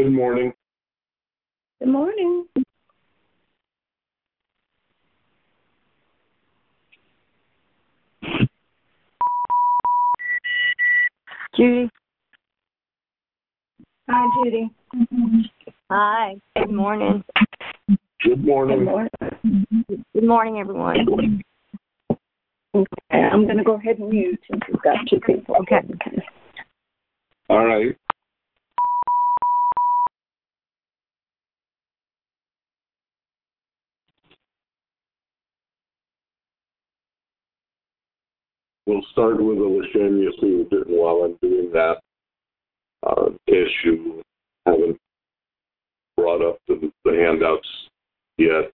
Good morning. Good morning. Judy. Hi, Judy. Hi. Good morning. Good morning. Good morning. Good morning, everyone. Okay, I'm going to go ahead and mute since we've got two people. Okay. All right. We'll start with a L'Shem Yesud, and while I'm doing that, in case you haven't brought up the handouts yet,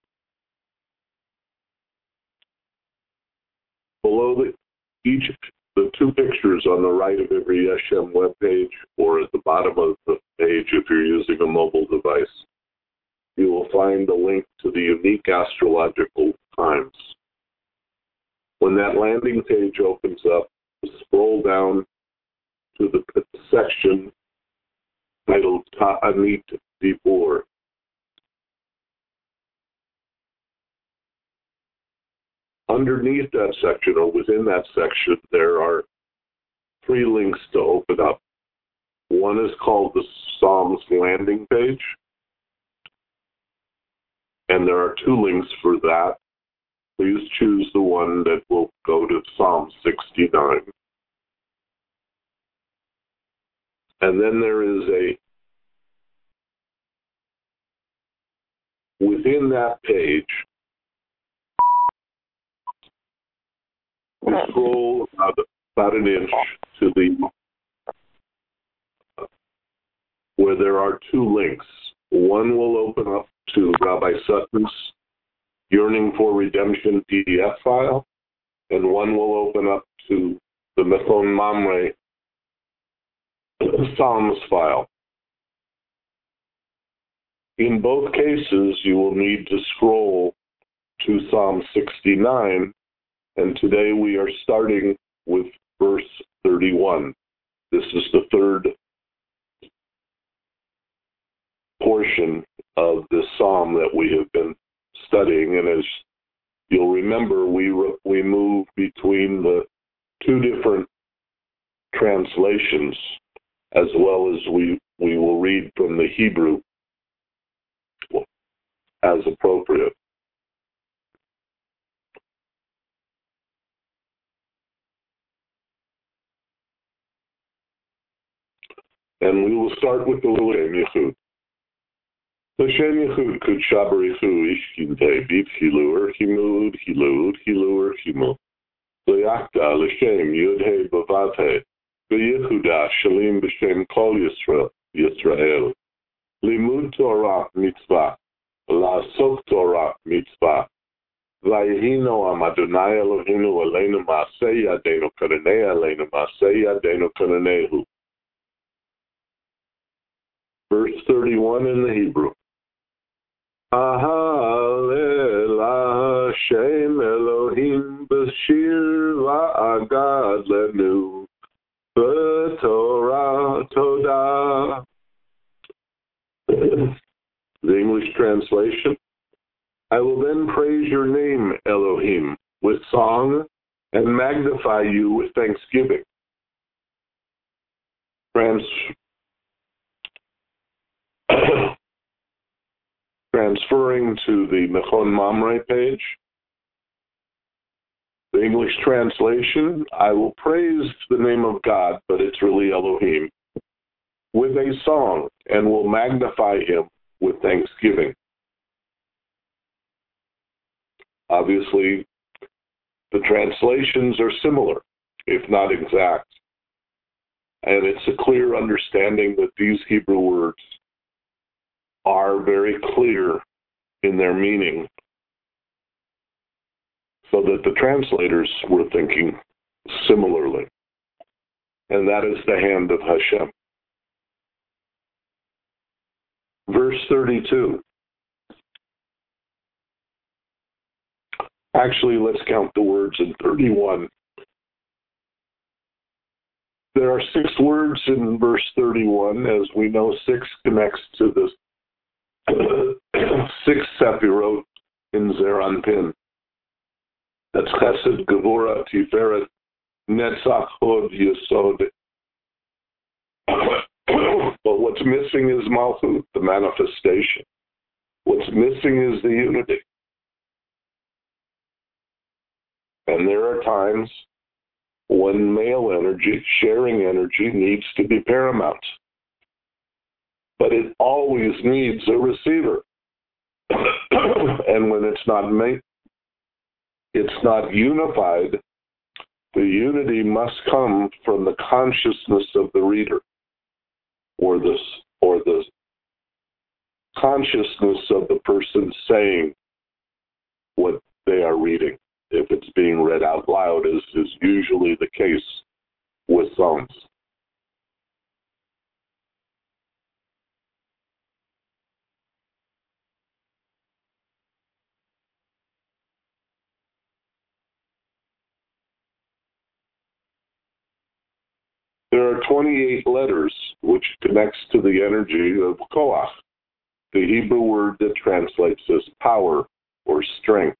below the two pictures on the right of every Yeshem webpage, or at the bottom of the page if you're using a mobile device, you will find a link to the unique astrological times. When that landing page opens up, scroll down to the section titled Ta'anit Dibur. Underneath that section, or within that section, there are three links to open up. One is called the Psalms landing page, and there are two links for that. Please choose the one that will go to Psalm 69. And then there is within that page, scroll about an inch to where there are two links. One will open up to Rabbi Sutton's Yearning for Redemption PDF file, and one will open up to the Mechon Mamre Psalms file. In both cases, you will need to scroll to Psalm 69, and today we are starting with verse 31. This is the third portion of this psalm that we have been studying, and as you'll remember, we move between the two different translations, as well as we will read from the Hebrew as appropriate. And we will start with the L'Shem Yechud. L'Shem Yechud kud shabarichu ishkinte bit hilur himud hilud hilur himud. Zoyakta L'Shem yudhe bavate v'yechuda shalim b'shem kol Yisrael. Limud Torah mitzvah, la'asok Torah mitzvah. Vayihino am Adonai Eloheinu aleinu ma'aseh yadeinu karanei aleinu ma'aseh yadeinu karanehu. Verse 31 in the Hebrew. Ahalel Hashem Elohim b'shir va'agad lenu b'torah todah. The English translation. I will then praise your name, Elohim, with song and magnify you with thanksgiving. Transferring to the Mechon Mamre page, the English translation, I will praise the name of God, but it's really Elohim, with a song, and will magnify him with thanksgiving. Obviously, the translations are similar, if not exact, and it's a clear understanding that these Hebrew words are very clear in their meaning, so that the translators were thinking similarly. And that is the hand of Hashem. Verse 32. Actually, let's count the words in 31. There are 6 words in verse 31. As we know, 6 connects to the 6 Sephirot in Zeranpin. That's Chesed, Gevurah, Tiferet, Netzach, Hod, Yesod. But what's missing is Malchut, the manifestation. What's missing is the unity. And there are times when male energy, sharing energy, needs to be paramount. But it always needs a receiver. And when it's not unified, the unity must come from the consciousness of the reader, or the consciousness of the person saying what they are reading, if it's being read out loud, as is usually the case with songs. There are 28 letters which connects to the energy of Koach, the Hebrew word that translates as power or strength.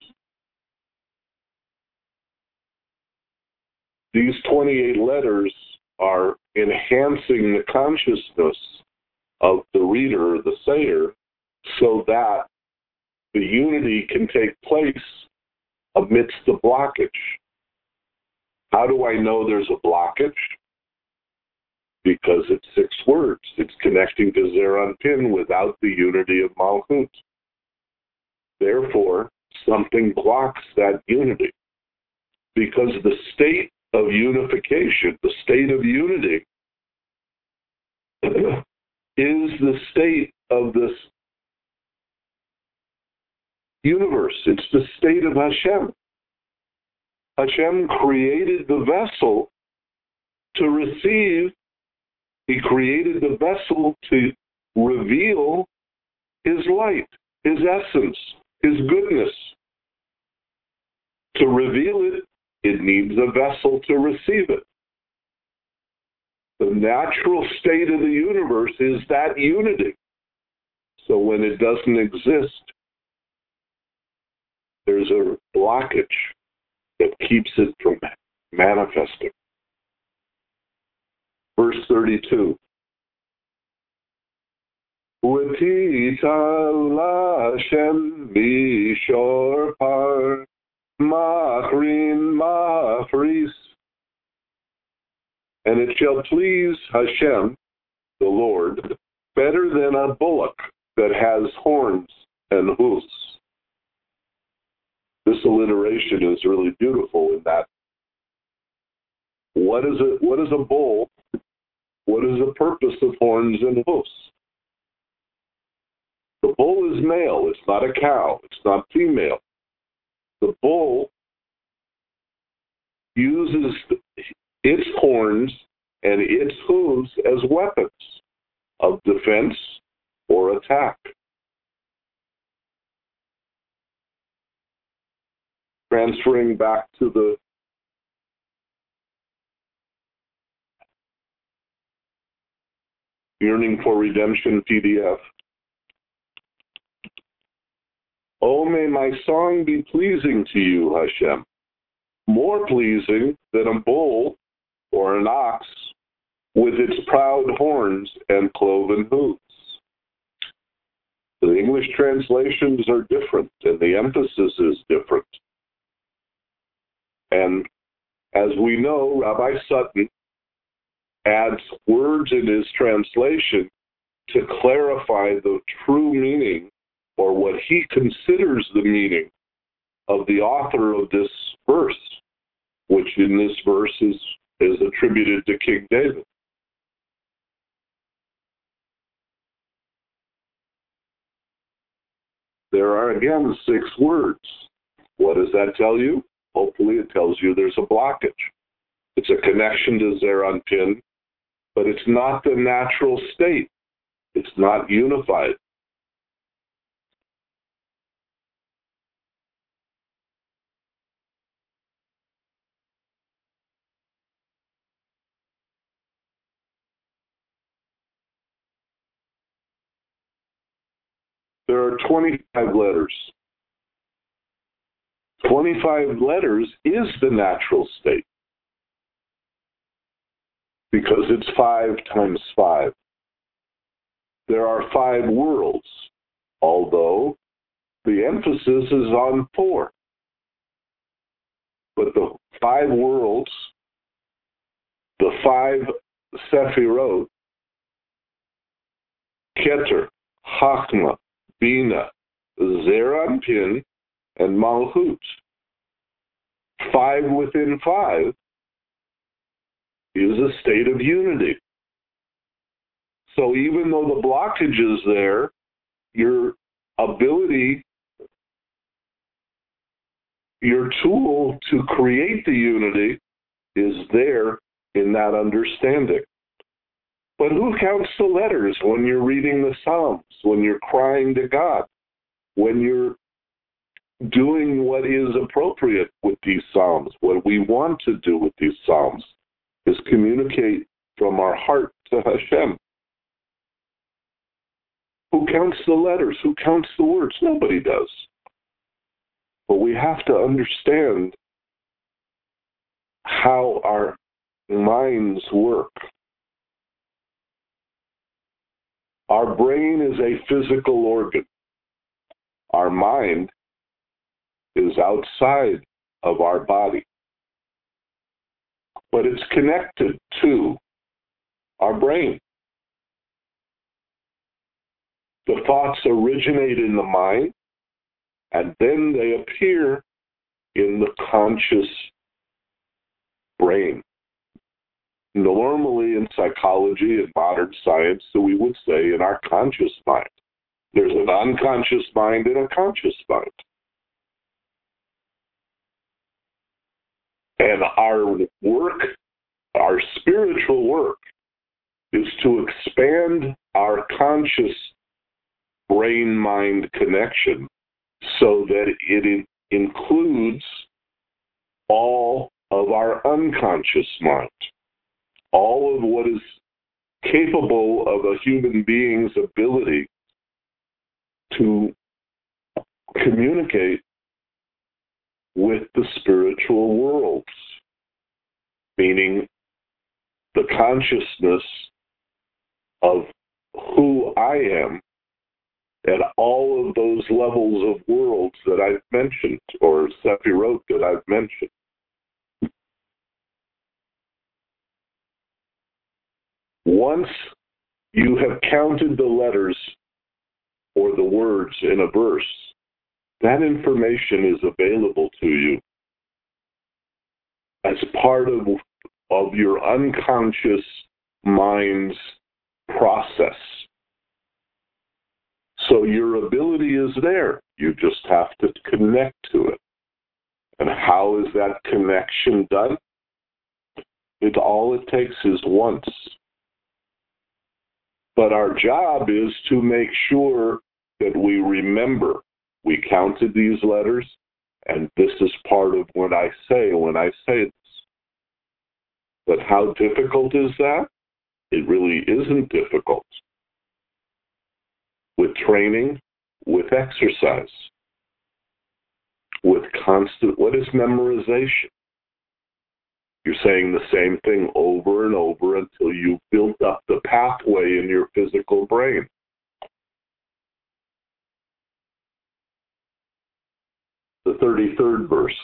These 28 letters are enhancing the consciousness of the reader, the sayer, so that the unity can take place amidst the blockage. How do I know there's a blockage? Because it's 6 words. It's connecting to Zeranpin without the unity of Malchut. Therefore, something blocks that unity. Because the state of unification, the state of unity, is the state of this universe. It's the state of Hashem. Hashem created the vessel to receive. He created the vessel to reveal His light, His essence, His goodness. To reveal it, it needs a vessel to receive it. The natural state of the universe is that unity. So when it doesn't exist, there's a blockage that keeps it from manifesting. Verse 32. U'etita l'Hashem b'shor par machrin mafris. And it shall please Hashem, the Lord, better than a bullock that has horns and hoofs. This alliteration is really beautiful in that what is a bull? What is the purpose of horns and hoofs? The bull is male. It's not a cow. It's not female. The bull uses its horns and its hooves as weapons of defense or attack. Transferring back to the Yearning for Redemption PDF. Oh, may my song be pleasing to you, Hashem, more pleasing than a bull or an ox with its proud horns and cloven hooves. The English translations are different, and the emphasis is different. And as we know, Rabbi Sutton adds words in his translation to clarify the true meaning, or what he considers the meaning of the author of this verse, which in this verse is attributed to King David. There are again 6 words. What does that tell you? Hopefully it tells you there's a blockage. It's a connection to Zeranpin, but it's not the natural state. It's not unified. there are 25 letters. 25 letters is the natural state because it's 5 times 5. There are 5 worlds, although the emphasis is on 4. But the 5 worlds, the 5 Sephirot, Keter, Chachma, Bina, Zeir Anpin, and Malchut. 5 within 5 is a state of unity. So even though the blockage is there, your ability, your tool to create the unity is there in that understanding. But who counts the letters when you're reading the Psalms, when you're crying to God, when you're doing what is appropriate with these Psalms? What we want to do with these Psalms is communicate from our heart to Hashem. Who counts the letters? Who counts the words? Nobody does. But we have to understand how our minds work. Our brain is a physical organ. Our mind is outside of our body. But it's connected to our brain. The thoughts originate in the mind, and then they appear in the conscious brain. Normally in psychology and modern science, so we would say in our conscious mind. There's an unconscious mind and a conscious mind. And our work, our spiritual work, is to expand our conscious brain-mind connection so that it includes all of our unconscious mind, all of what is capable of a human being's ability to communicate with the spiritual worlds, meaning the consciousness of who I am at all of those levels of worlds that I've mentioned, or Sephirot that I've mentioned. Once you have counted the letters or the words in a verse, that information is available to you as part of your unconscious mind's process. So your ability is there. You just have to connect to it. And how is that connection done? All it takes is once. But our job is to make sure that we remember we counted these letters, and this is part of what I say when I say this. But how difficult is that? It really isn't difficult. With training, with exercise, with constant, what is memorization? You're saying the same thing over and over until you've built up the pathway in your physical brain. The 33rd verse.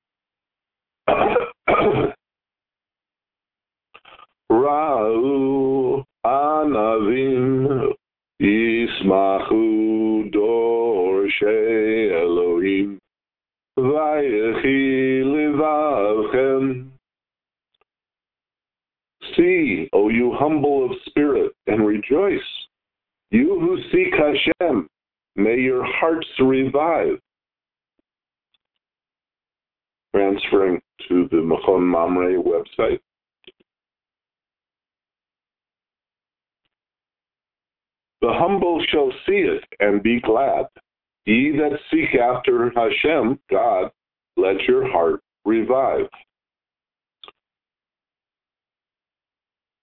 Ra'u anavim yismachu dorshei Elohim vayechi livavchem. See, O you humble of spirit, and rejoice. You who seek Hashem, may your hearts revive. Transferring to the Machon Mamre website. The humble shall see it and be glad. Ye that seek after Hashem, God, let your heart revive.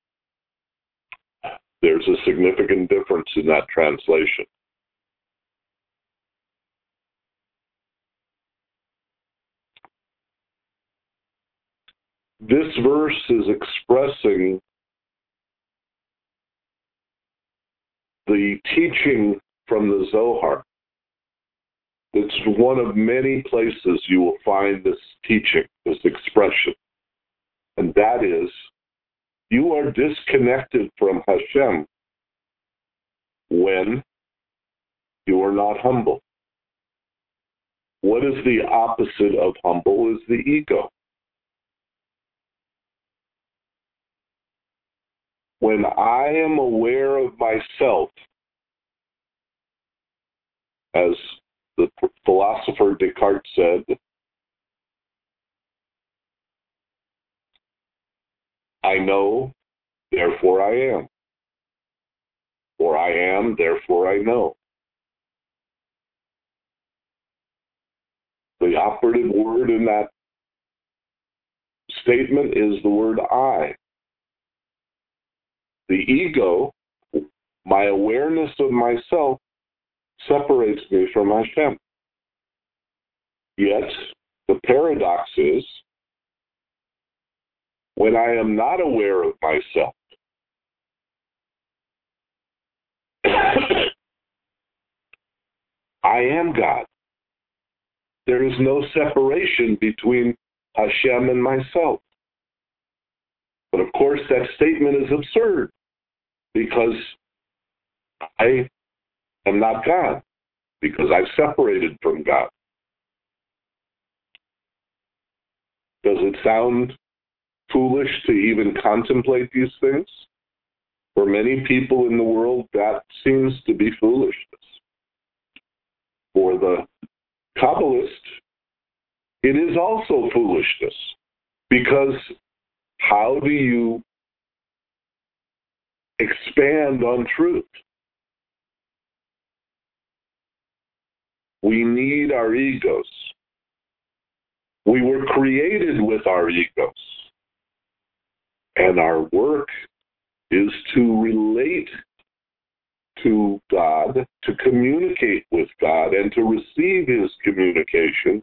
There's a significant difference in that translation. This verse is expressing the teaching from the Zohar. It's one of many places you will find this teaching, this expression. And that is, you are disconnected from Hashem when you are not humble. What is the opposite of humble is the ego. When I am aware of myself, as the philosopher Descartes said, I know, therefore I am. Or I am, therefore I know. The operative word in that statement is the word I. The ego, my awareness of myself, separates me from Hashem. Yet, the paradox is, when I am not aware of myself, I am God. There is no separation between Hashem and myself. But of course, that statement is absurd because I am not God, because I've separated from God. Does it sound foolish to even contemplate these things? For many people in the world, that seems to be foolishness. For the Kabbalist, it is also foolishness, because how do you expand on truth? We need our egos. We were created with our egos. And our work is to relate to God, to communicate with God, and to receive His communications,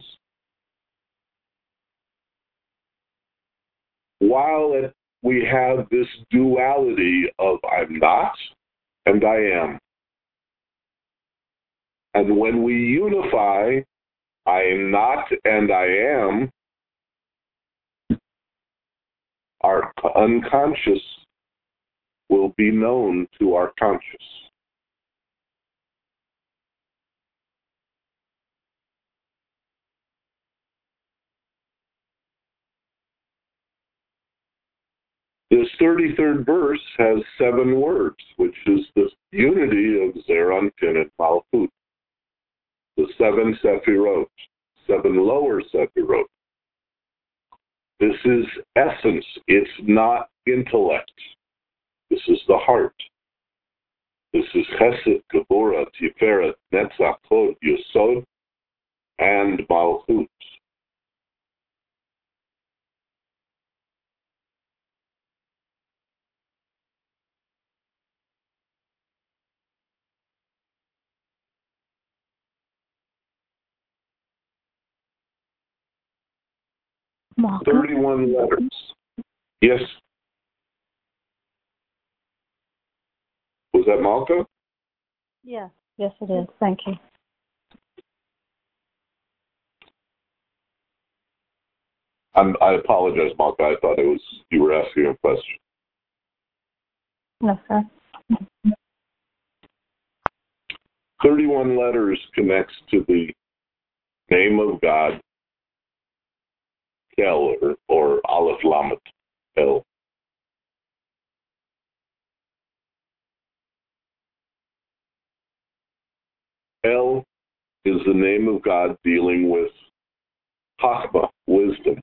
while we have this duality of I'm not and I am. And when we unify I am not and I am, our unconscious will be known to our conscious. This 33rd verse has 7 words, which is the unity of Zeir Anpin and Malchut. The 7 Sefirot, 7 lower Sefirot. This is essence. It's not intellect. This is the heart. This is Chesed, Gevurah, Tiferet, Netzach, Hod, Yesod, and Malchut. Malka? 31 letters. Yes. Was that Malka? Yes, yes it is. Thank you. I apologize, Malka. I thought it was you were asking a question. No, sir. 31 letters connects to the name of God, Kel, or Aleph Lamed, El. El is the name of God dealing with Chachma, wisdom.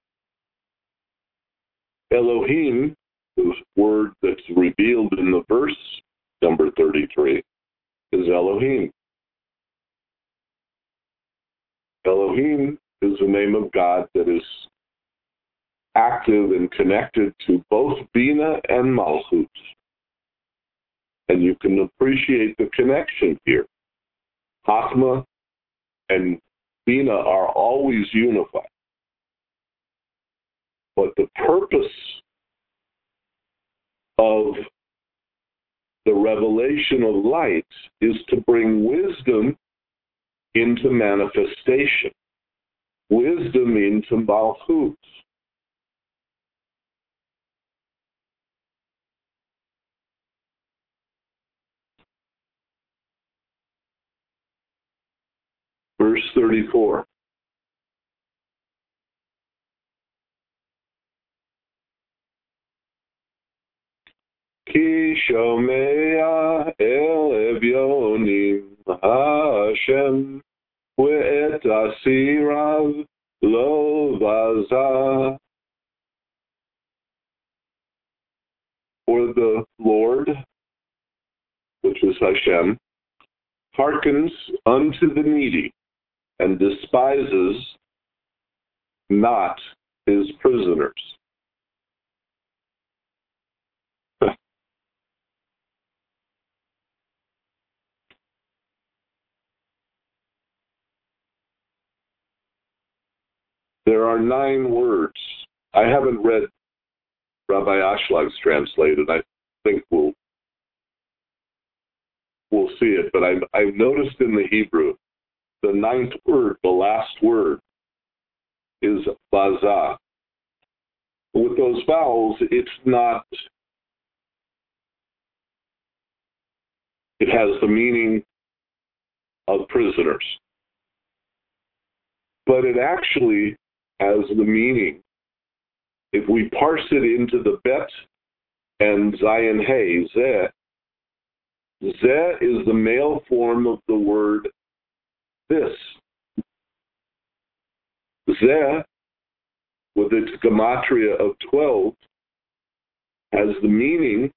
Elohim, the word that's revealed in the verse number 33, is Elohim. Elohim is the name of God that is active and connected to both Bina and Malchut. And you can appreciate the connection here. Chachma and Bina are always unified. But the purpose of the revelation of light is to bring wisdom into manifestation, wisdom into Malchut. Verse 34. Ki shomea el evyonim Hashem ve'et asirav lo vaza. For the Lord, which is Hashem, hearkens unto the needy and despises not his prisoners. There are 9 words. I haven't read Rabbi Ashlag's translated. I think we'll see it. But I've noticed in the Hebrew, the 9th word, the last word, is bazah. With those vowels, it has the meaning of prisoners. But it actually has the meaning, if we parse it into the bet and zayin hey, zeh, zeh is the male form of the word this. Zeh, with its gematria of 12, has the meaning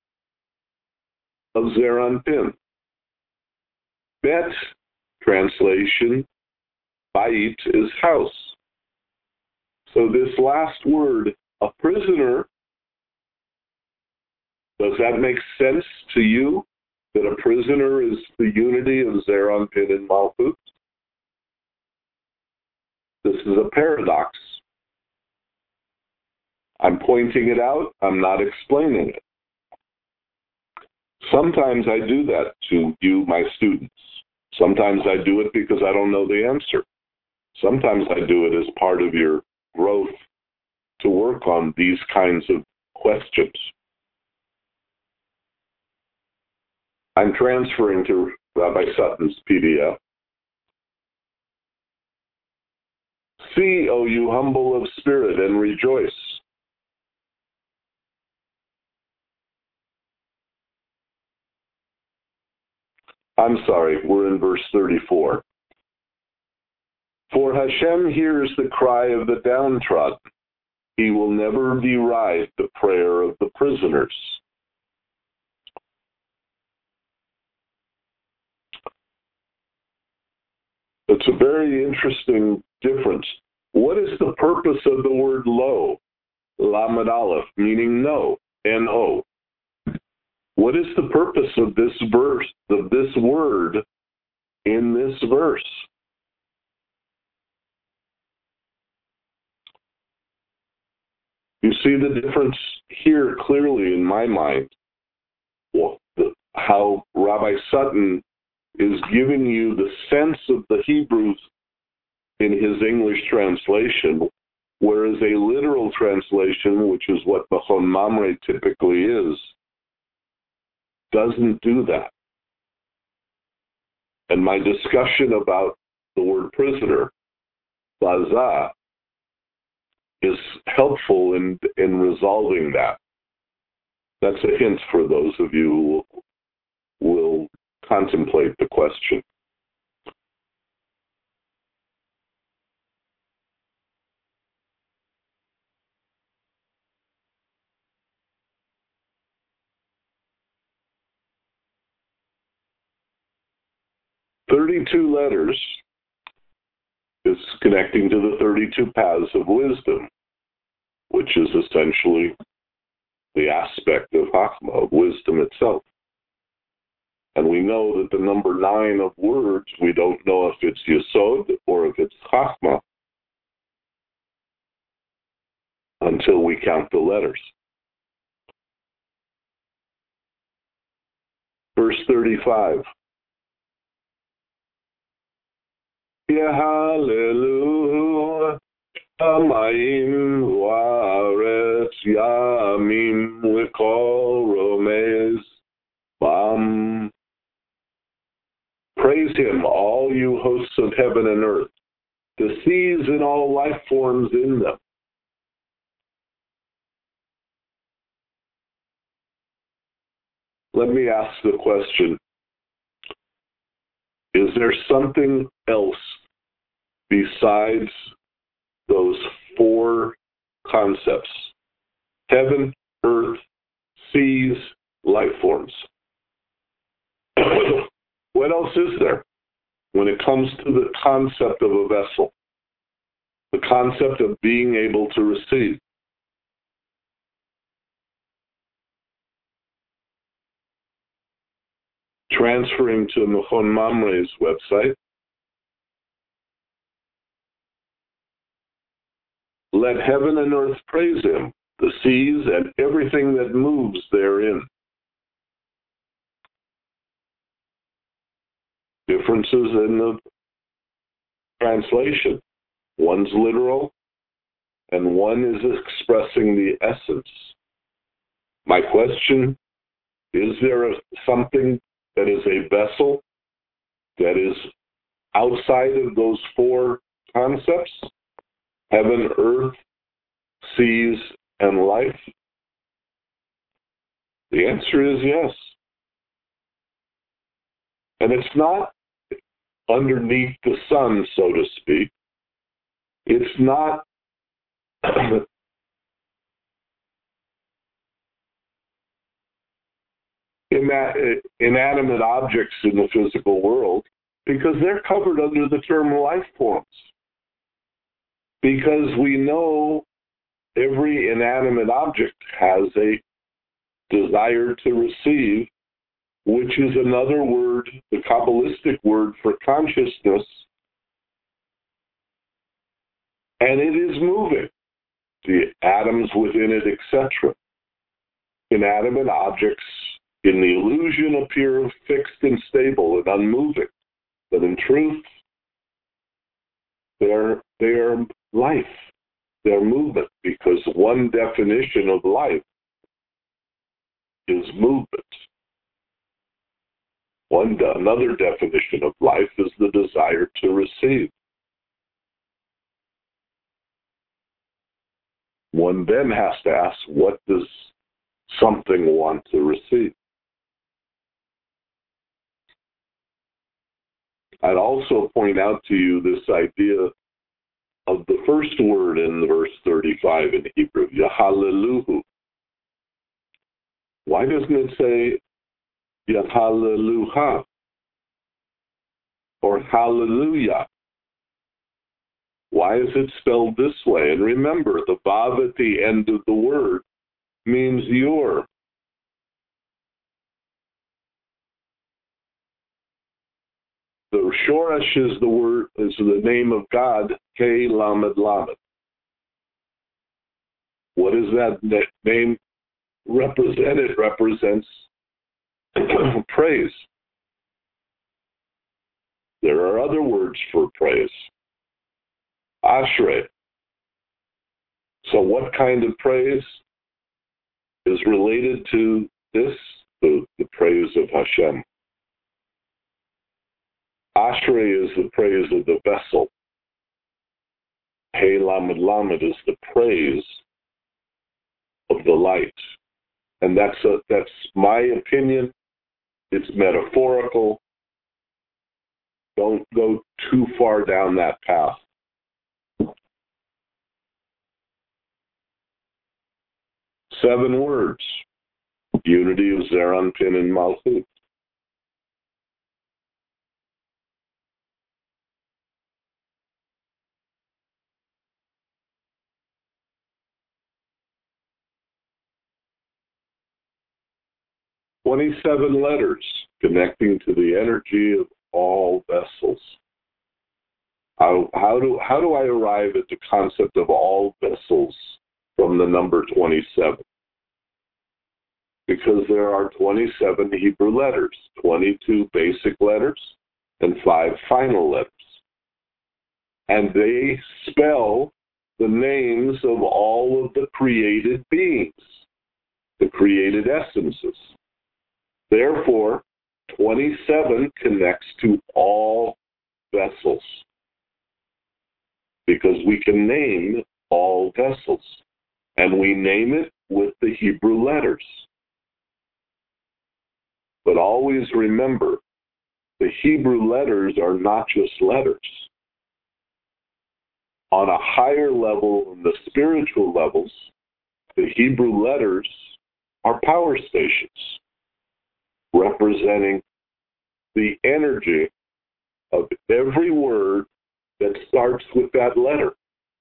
of Zeranpin. Bet, translation, Bait, is house. So this last word, a prisoner, does that make sense to you? That a prisoner is the unity of Zeranpin and Malchut? This is a paradox. I'm pointing it out. I'm not explaining it. Sometimes I do that to you, my students. Sometimes I do it because I don't know the answer. Sometimes I do it as part of your growth to work on these kinds of questions. I'm transferring to Rabbi Sutton's PDF. See, O you humble of spirit, and rejoice. I'm sorry, we're in verse 34. For Hashem hears the cry of the downtrodden. He will never deride the prayer of the prisoners. It's a very interesting difference. What is the purpose of the word lo? Lamed Aleph, meaning no, N-O. What is the purpose of this verse, of this word in this verse? You see the difference here clearly in my mind. Well, how Rabbi Sutton is giving you the sense of the Hebrews in his English translation, whereas a literal translation, which is what Machon Mamre typically is, doesn't do that. And my discussion about the word prisoner, bazah, is helpful in resolving that. That's a hint for those of you who will contemplate the question. "32 letters" is connecting to the 32 paths of wisdom, which is essentially the aspect of Chachma, of wisdom itself. And we know that the number 9 of words, we don't know if it's Yesod or if it's Chachma. until we count the letters. Verse 35. Hallelujah. Amayim Waaretz Yamim Wekol Romez Bam. Praise him, all you hosts of heaven and earth, the seas and all life forms in them. Let me ask the question, is there something else besides those four concepts? Heaven, earth, seas, life forms. What else is there when it comes to the concept of a vessel? The concept of being able to receive. Transferring to Mechon Mamre's website, let heaven and earth praise him, the seas and everything that moves therein. Differences in the translation. One's literal, and one is expressing the essence. My question, is there something that is a vessel that is outside of those four concepts? Heaven, earth, seas, and life? The answer is yes. And it's not underneath the sun, so to speak. It's not inanimate objects in the physical world, because they're covered under the term life forms. Because we know every inanimate object has a desire to receive, which is another word, the Kabbalistic word for consciousness, and it is moving, the atoms within it, etc. Inanimate objects in the illusion appear fixed and stable and unmoving, but in truth, they are life, they're movement, because one definition of life is movement. Another definition of life is the desire to receive. One then has to ask, what does something want to receive? I'd also point out to you this idea of the first word in verse 35 in Hebrew, Yahallelu. Why doesn't it say Yahallelujah or Hallelujah? Why is it spelled this way? And remember, the vav at the end of the word means your. The shoresh is the name of God, Kei Lamed Lamed. What does that name represent? It represents praise. There are other words for praise. Ashrei. So what kind of praise is related to this? The praise of Hashem. Ashrei is the praise of the vessel. Hey Lamed Lamed is the praise of the light. And that's my opinion. It's metaphorical. Don't go too far down that path. Seven words. Unity of Zeranpin and Malchut. "27 letters connecting to the energy of all vessels." How do I arrive at the concept of all vessels from the number 27. Because there are 27 Hebrew letters, 22 basic letters, and 5 final letters. And they spell the names of all of the created beings, the created essences. Therefore, 27 connects to all vessels, because we can name all vessels, and we name it with the Hebrew letters. But always remember, the Hebrew letters are not just letters. On a higher level, in the spiritual levels, the Hebrew letters are power stations, representing the energy of every word that starts with that letter.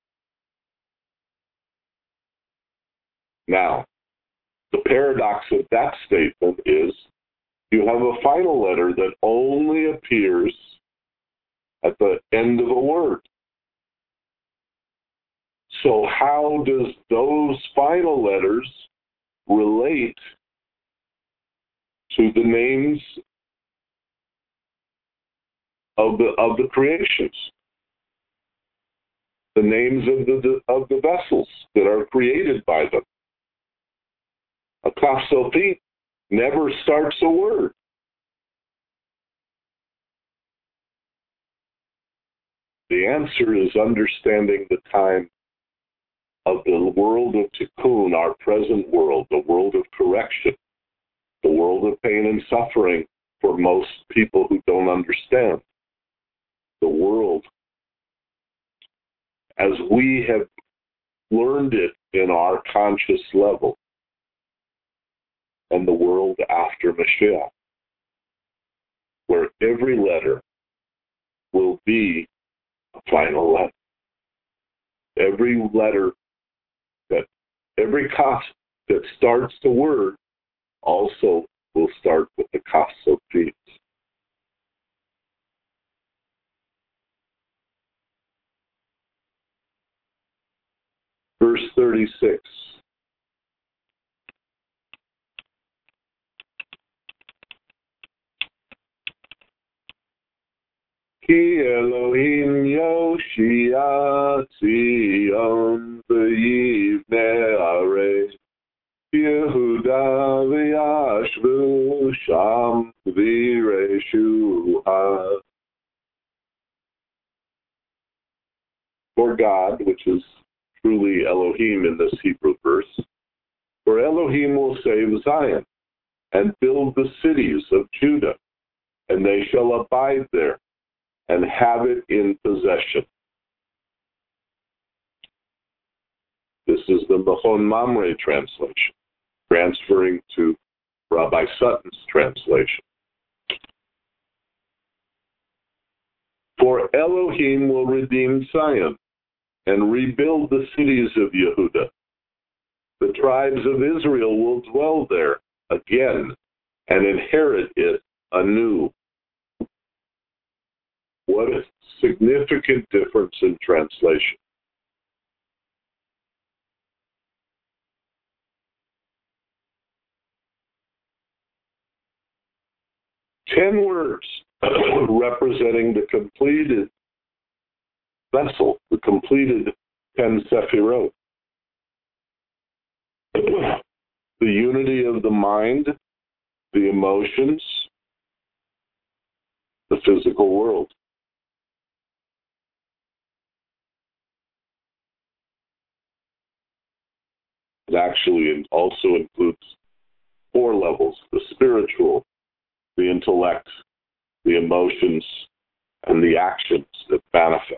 Now, the paradox of that statement is you have a final letter that only appears at the end of a word. So how does those final letters relate to the names of the creations? The names of the vessels that are created by them. A Kaf Sofit never starts a word. The answer is understanding the time of the world of Tikkun, our present world, the world of correction, the world of pain and suffering for most people who don't understand. The world, as we have learned it in our conscious level, and the world after Mashiach, where every letter will be a final letter. Every letter, every kaf that starts the word also will start with the Kaf Sofit. Verse 36. Ki Elohim Yoshia Tzion v'yivne arei Yehuda v'yashvu sham v'reshuha. For God, which is truly Elohim in this Hebrew verse, for Elohim will save Zion and build the cities of Judah, and they shall abide there and have it in possession. This is the Machon Mamre translation, transferring to Rabbi Sutton's translation. For Elohim will redeem Zion and rebuild the cities of Yehuda. The tribes of Israel will dwell there again and inherit it anew. What a significant difference in translation. Ten words representing the completed vessel, the completed 10 Sephirot. The unity of the mind, the emotions, the physical world. It actually also includes 4 levels: the spiritual, the intellect, the emotions, and the actions that manifest.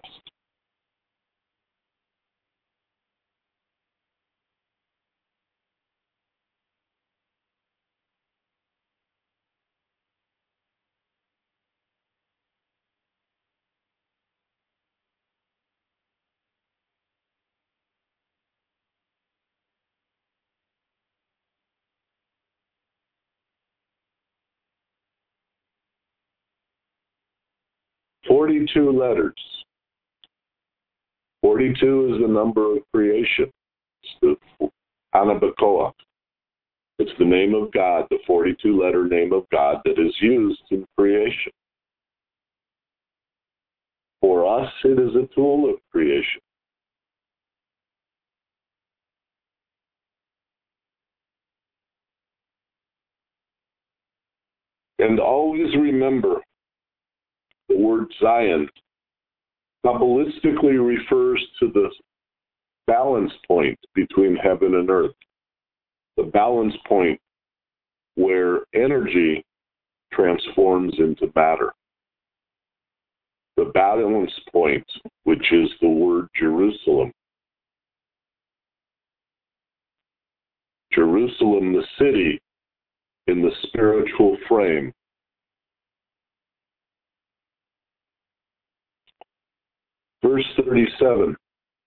$42 letters. 42 is the number of creation. It's the Anabacoa. It's the name of God, the 42-letter name of God that is used in creation. For us, it is a tool of creation. And always remember, the word Zion Kabbalistically refers to the balance point between heaven and earth. The balance point where energy transforms into matter. The balance point, which is the word Jerusalem. Jerusalem, the city, in the spiritual frame. Verse 37.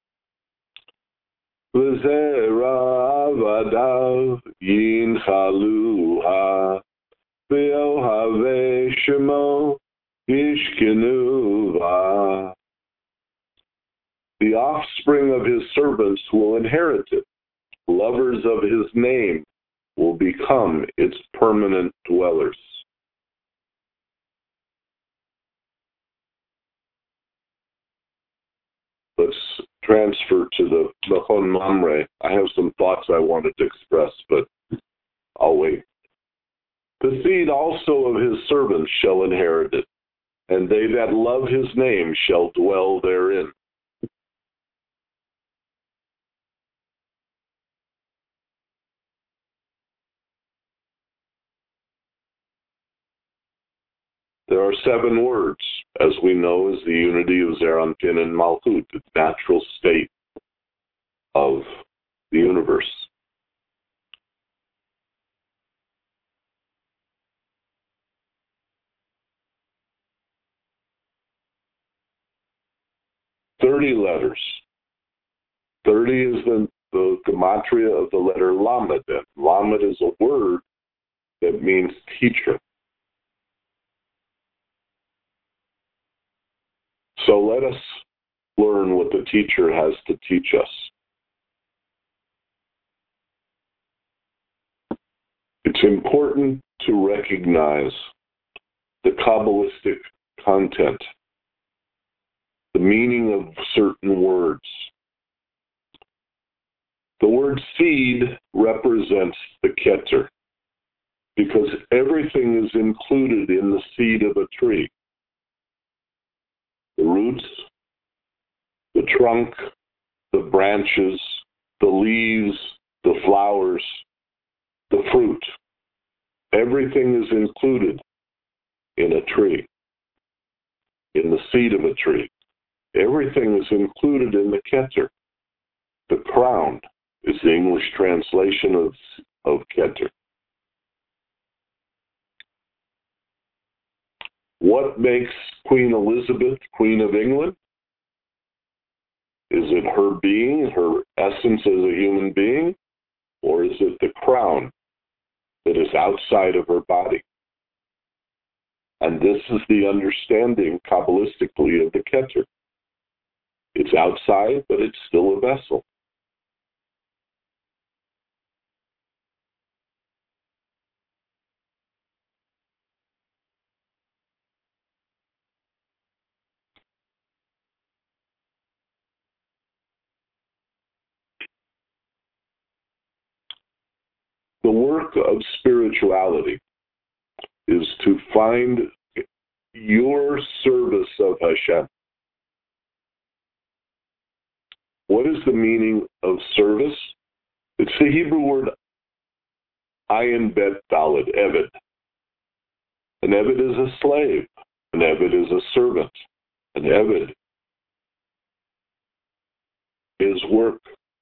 V'zera vadav yinchaluha v'yohavei shemo yishkenuva. The offspring of his servants will inherit it. Lovers of his name will become its permanent dwellers. Let's transfer to the Lachon Mamre. I have some thoughts I wanted to express, but I'll wait. The seed also of his servants shall inherit it, and they that love his name shall dwell therein. There are 7 words, as we know, is the unity of Zeranpin and Malchut, the natural state of the universe. "30 letters. 30 is the gematria of the letter Lamed. Lamed is a word that means teacher. So let us learn what the teacher has to teach us. It's important to recognize the Kabbalistic content, the meaning of certain words. The word seed represents the Keter, because everything is included in the seed of a tree. The roots, the trunk, the branches, the leaves, the flowers, the fruit. Everything is included in a tree, in the seed of a tree. Everything is included in the Keter. The crown is the English translation of Keter. What makes Queen Elizabeth Queen of England? Is it her being, her essence as a human being, or is it the crown that is outside of her body? And this is the understanding Kabbalistically of the Keter. It's outside, but it's still a vessel. The work of spirituality is to find your service of Hashem. What is the meaning of service? It's the Hebrew word ayin bet daled, eved. An eved is a slave. An eved is a servant. An eved is work.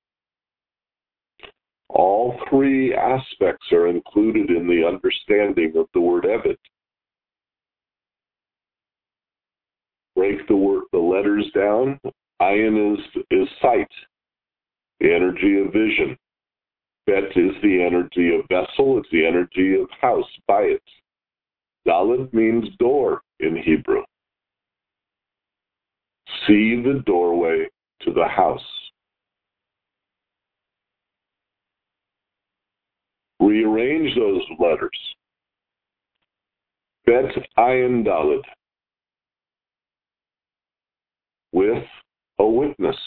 All 3 aspects are included in the understanding of the word eved. Break the letters down. Ayin is sight, the energy of vision. Bet is the energy of vessel. It's the energy of house, bayit. Dalet means door in Hebrew. See the doorway to the house. rearrange those letters. Bet Ayin Daled, with a witness,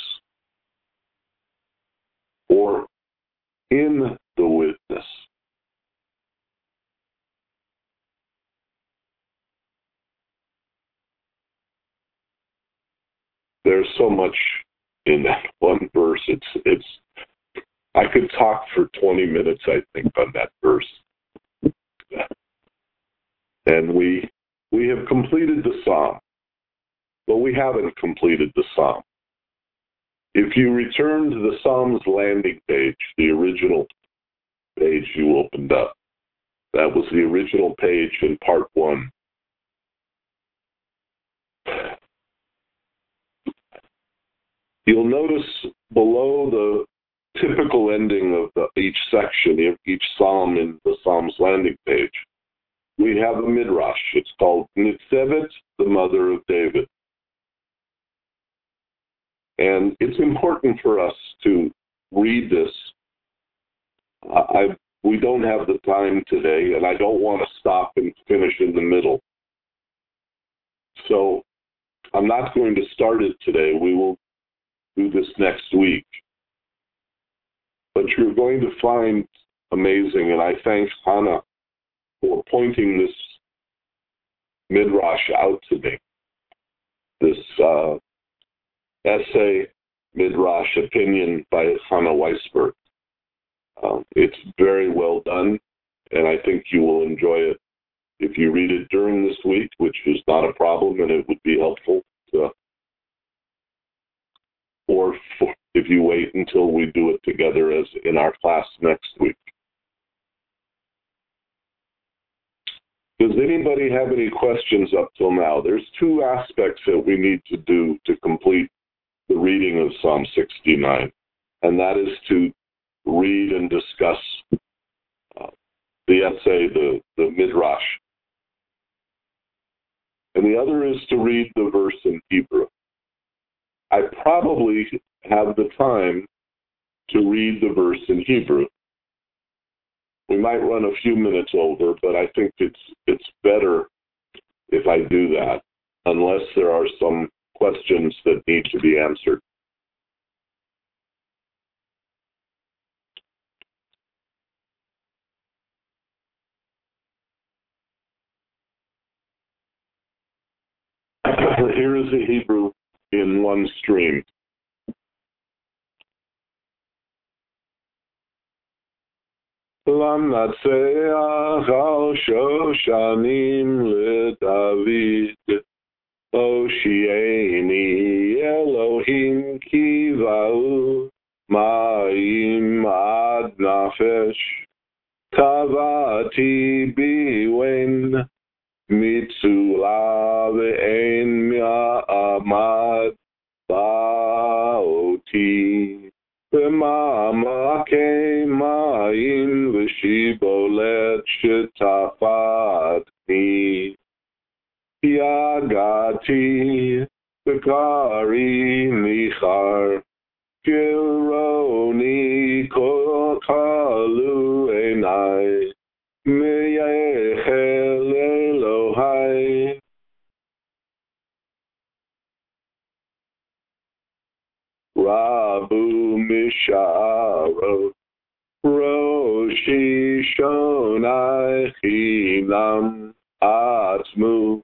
or in the witness. There's so much in that one verse. It's I could talk for 20 minutes, I think, on that verse. And we have completed the psalm, but we haven't completed the psalm. If you return to the Psalms landing page, the original page you opened up, that was the original page in part 1. You'll notice below the typical ending of each section, each psalm in the Psalms landing page, we have a midrash. It's called Nitzevet, the mother of David. And it's important for us to read this. We don't have the time today, and I don't want to stop and finish in the middle. So I'm not going to start it today. We will do this next week. But you're going to find amazing, and I thank Hannah for pointing this midrash out to me. This essay, midrash opinion by Hannah Weisberg. It's very well done, and I think you will enjoy it if you read it during this week, which is not a problem, and it would be helpful to, if you wait until we do it together as in our class next week. Does anybody have any questions up till now? There's 2 aspects that we need to do to complete the reading of Psalm 69, and that is to read and discuss the essay, the midrash. And the other is to read the verse in Hebrew. I probably have the time to read the verse in Hebrew. We might run a few minutes over, but I think it's better if I do that, unless there are some questions that need to be answered. Here is the Hebrew in one stream. למנצח על שושנים לדוד, הושיעני אלוהים כי באו מים עד נפש, טבעתי בי מצולה ואין מעמד באותי. במעמקי מים ושיבולת שטפתני. יגעתי בקרי ניחר, גרוני כלו עיני, מייחל אלוהי. רבו משערות, ראשי שוני חינם עצמו,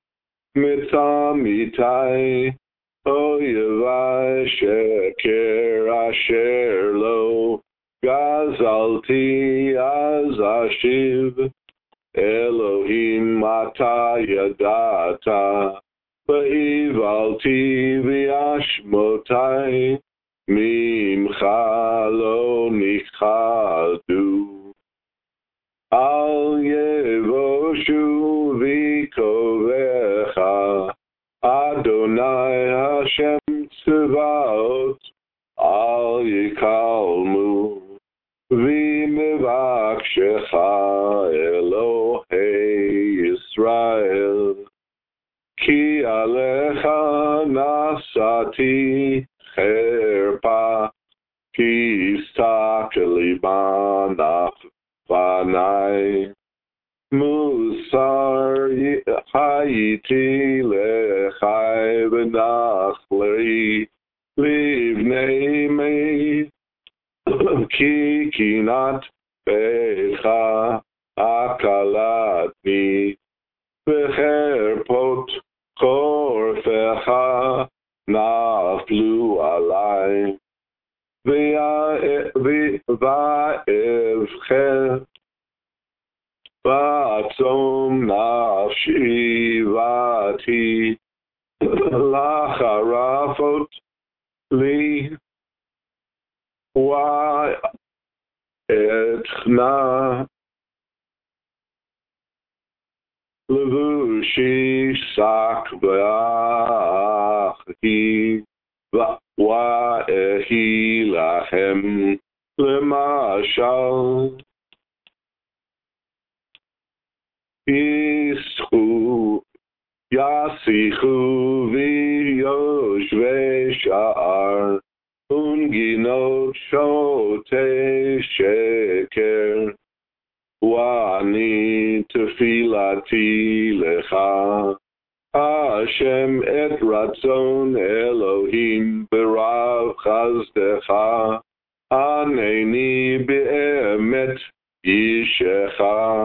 מצמיתי אויבי שקר אשר לא גזלתי אז אשיב. אלוהים אתה ידעת, והבלתי באשמותי, ממך לא נכחדו. אל יבושו ויקובך, אדוני השם צבאות, אל יקלמו, ומבקשך אלוהי ישראל. כי עליך נשאתי חרפה, כי הסתכלי בנפש לפני. מוסר הייתי לחי ונחלי לבני מי, כי קינת בך הקלטני, וחרפות חורפך נפלו עלי, ואבחר בעצום נפשי ואתי לחרפות לי ואתכנה לבושי שק ואחי ואהי לכם למשל. ישיחו ויושבי שער ונגינות שוטי שקר, ואני תפילתי לך, השם את רצון אלוהים ברב חסדך, ענני באמת אישך.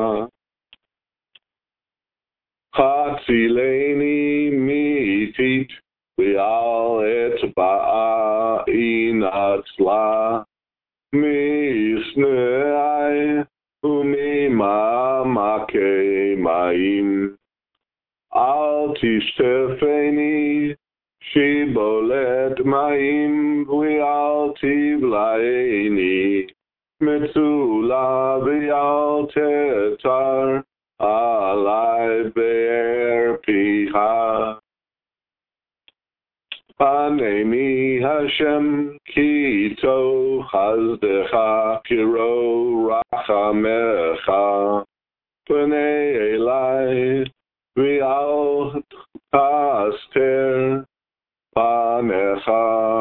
הצילני מאיתית ואל אטבע אנצלה, משנאי וממעמקי מים. אל תשטפני שיבולת מים, ואל תבלעני מצולה, ואל תתר עלי באר פיך. ענני השם כי טוב חסדך, קרוא רחמך, פנה אלי ואל תסתר פניך.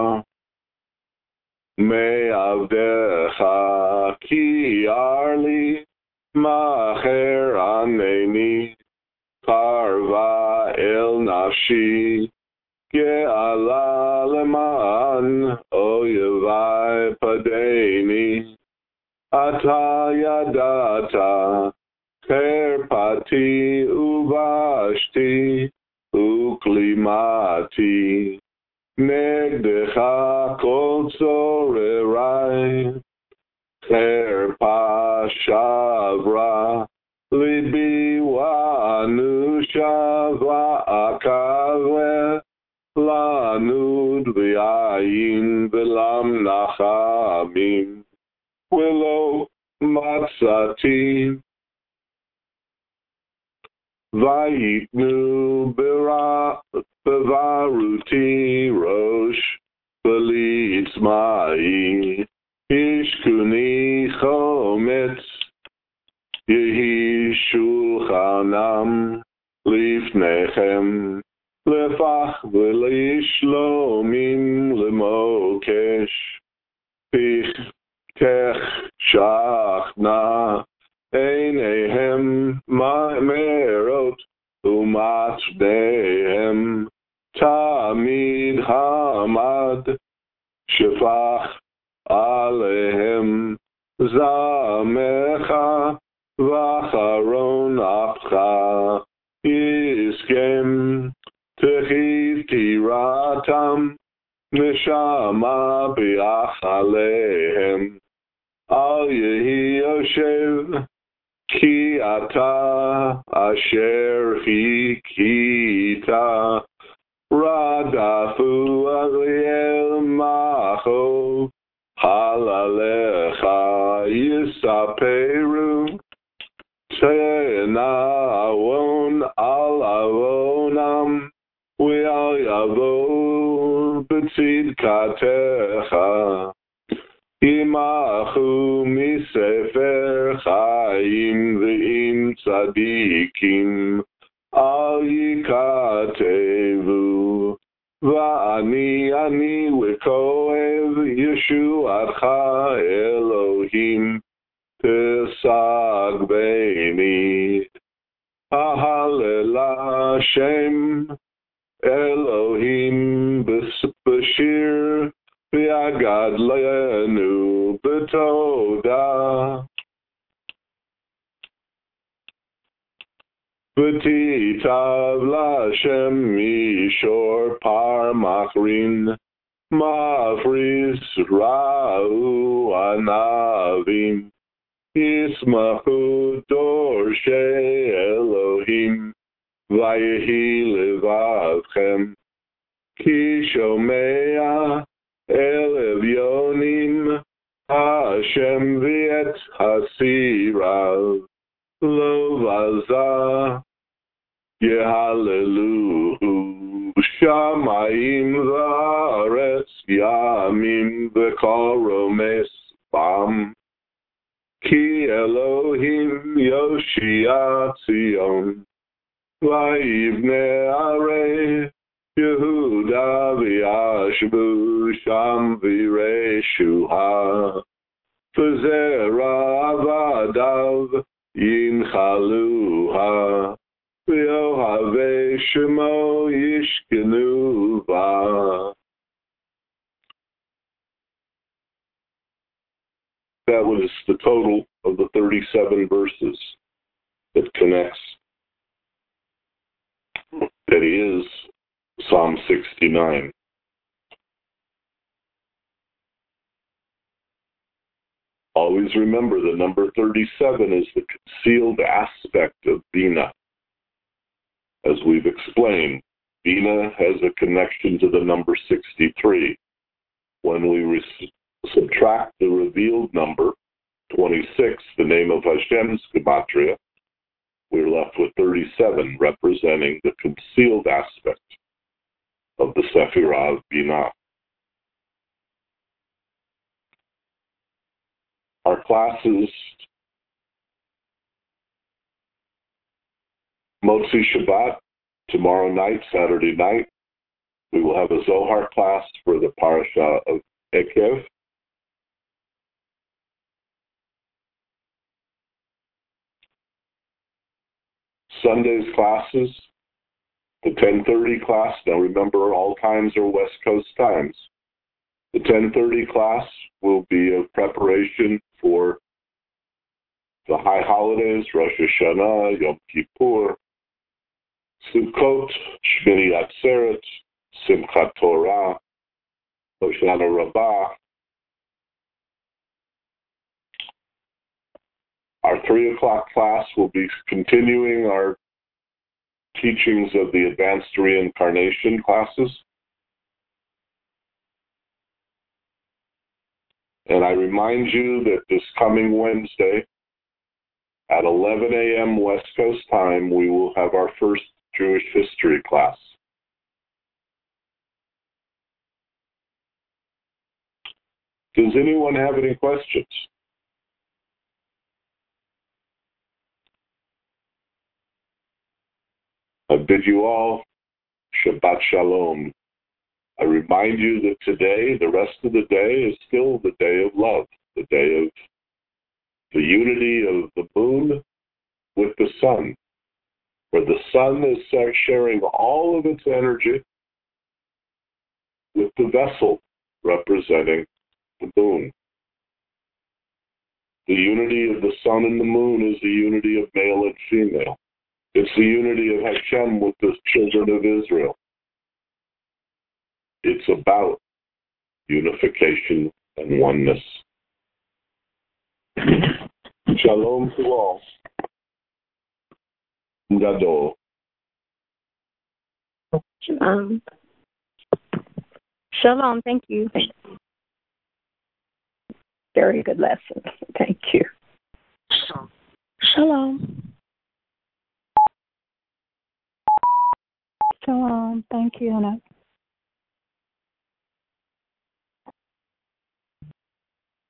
מעבדך כי ירא לי, מאחר ענני, קרבה אל נפשי, גאלה למען אויבי פדני. אתה ידעת חרפתי ובשתי וכלימתי, נגדך כל צוררי. חרפה שברה ליבי ואנושה, ואקווה לנוד ויין ולמנחמים, ולא מצאתי. ויתנו בברותי ראש ולעצמאי, השכוני חומץ, יהי שולחנם לפניכם, לפח ולשלומים למוקש. תחשכנה עיניהם מארות, ומצפניהם תמיד עמד. שפך עליהם זעמך, ואחרון אפך יסכם. תחיב תיראתם, נשמה ביח עליהם. אל יהי יושב, כי אתה אשר חיכית. רדפו אריאל מחו, חלליך יספרו. תנעון על עוונם, ואל יבואו בצדקתך. ימחו מספר חיים ועם צדיקים אל יכתבו. ואני וכואב ישועתך אלוהים תשא Vahalel Hashem Elohim b'shir v'yagad lenu b'toda v'titav l'Hashem mishor par machrin mafris ra'u anavim Yismachu dorshei Elohim Vayehi levavchem Ki shomea elev yonim Hashem v'et hasirav Lo vaza Yehaleluhu Shamayim v'aretz Yamim v'kol romes bam Ki Elohim Yoshia Tzion Vayivne Arei Yehuda V'yashbu Sham V'reshuha V'zera Avadav Yinchaluha V'yohavei Shemo Yishkenu Va. That was the total of the 37 verses that connects, that is Psalm 69. Always remember the number 37 is the concealed aspect of Bina. As we've explained, Bina has a connection to the number 63. When we subtract the revealed number, 26, the name of Hashem's gematria, we're left with 37, representing the concealed aspect of the Sephirah of Binah. Our classes, Motzi Shabbat, tomorrow night, Saturday night, we will have a Zohar class for the parasha of Ekev. Sunday's classes, the 10:30 class. Now remember, all times are West Coast times. The 10:30 class will be a preparation for the high holidays, Rosh Hashanah, Yom Kippur, Sukkot, Shmini Atzeret, Simchat Torah, Hoshana Rabbah. Our 3 o'clock class will be continuing our teachings of the advanced reincarnation classes. And I remind you that this coming Wednesday at 11 a.m. West Coast time, we will have our first Jewish history class. Does anyone have any questions? I bid you all Shabbat Shalom. I remind you that today, the rest of the day, is still the day of love, the day of the unity of the moon with the sun, where the sun is sharing all of its energy with the vessel representing the moon. The unity of the sun and the moon is the unity of male and female. It's the unity of Hashem with the children of Israel. It's about unification and oneness. Shalom to all. Gadol. Shalom. Thank you. Very good lesson. Thank you. Shalom. Shalom. Thank you, Anna.